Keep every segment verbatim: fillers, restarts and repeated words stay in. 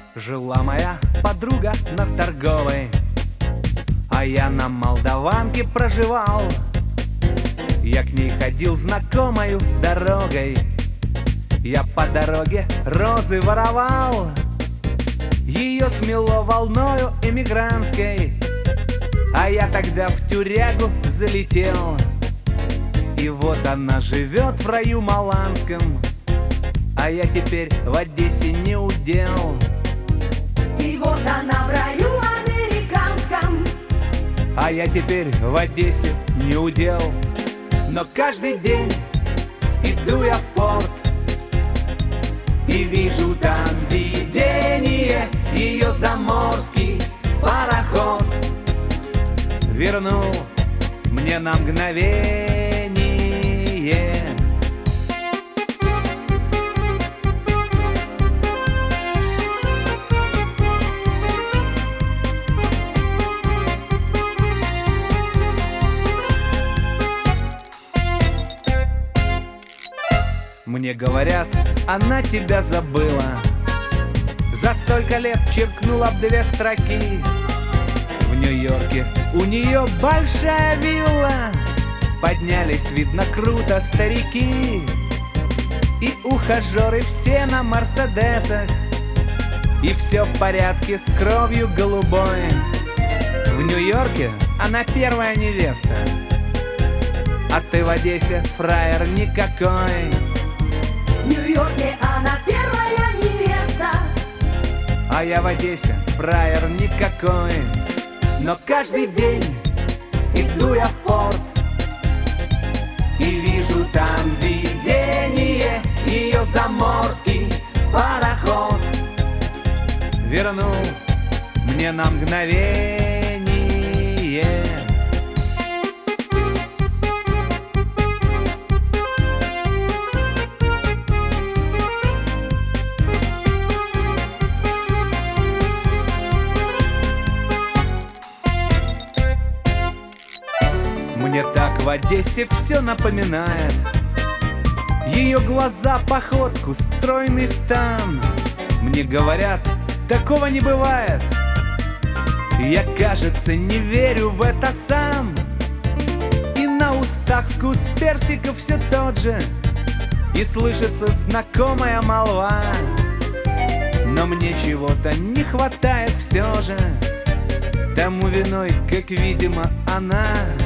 Жила моя подруга на Торговой, а я на Молдаванке проживал. Я к ней ходил знакомою дорогой, я по дороге розы воровал. Ее смело волною эмигрантской, а я тогда в тюрягу залетел. И вот она живет в раю маланском, а я теперь в Одессе не удел. И вот она в раю американском, а я теперь в Одессе не удел. Но каждый день иду я в порт и вижу там видение, ее заморский пароход вернул мне на мгновение. Мне говорят, она тебя забыла, за столько лет черкнула б две строки. В Нью-Йорке у нее большая вилла, поднялись, видно, круто старики. И ухажеры все на мерседесах, и все в порядке с кровью голубой. В Нью-Йорке она первая невеста, а ты в Одессе фраер никакой. в Нью-Йорке она первая невеста, а я в Одессе фраер никакой. Но каждый день иду я в порт и вижу там видение, ее заморский пароход вернул мне на мгновение. Мне так в Одессе все напоминает ее глаза, походку, стройный стан. Мне говорят, такого не бывает. Я, кажется, не верю в это сам. И на устах вкус персиков все тот же, и слышится знакомая молва. Но мне чего-то не хватает все же, тому виной, как видимо, она.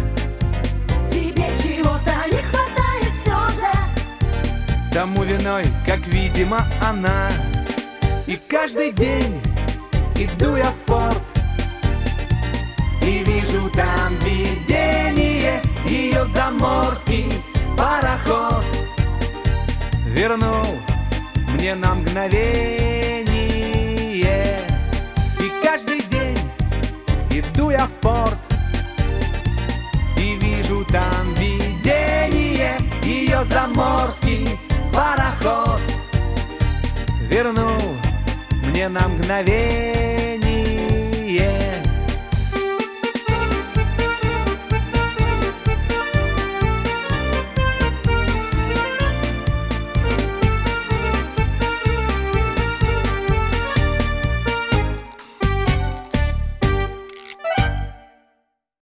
чего-то не хватает все же, тому виной, как видимо, она. И каждый день иду я в порт и вижу там видение, ее заморский пароход вернул мне на мгновение. И каждый день иду я в порт и вижу там видение, ее заморский пароход вернул мне на мгновение.